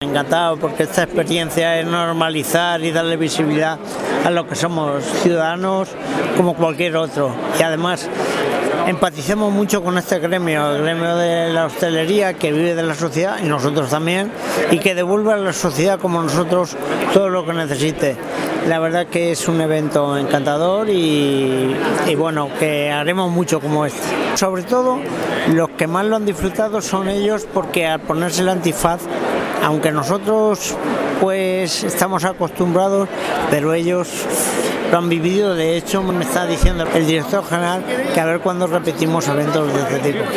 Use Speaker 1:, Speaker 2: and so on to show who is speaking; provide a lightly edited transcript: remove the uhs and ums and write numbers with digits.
Speaker 1: encantado, porque esta experiencia es normalizar y darle visibilidad a lo que somos ciudadanos como cualquier otro. Y además empatizamos mucho con este gremio, el gremio de la hostelería, que vive de la sociedad y nosotros también, y que devuelve a la sociedad como nosotros todo lo que necesite. La verdad que es un evento encantador y bueno, que haremos mucho como este. Sobre todo, los que más lo han disfrutado son ellos, porque al ponerse el antifaz, aunque nosotros pues estamos acostumbrados, pero ellos lo han vivido. De hecho, me está diciendo el director general que a ver cuándo repetimos eventos de este tipo.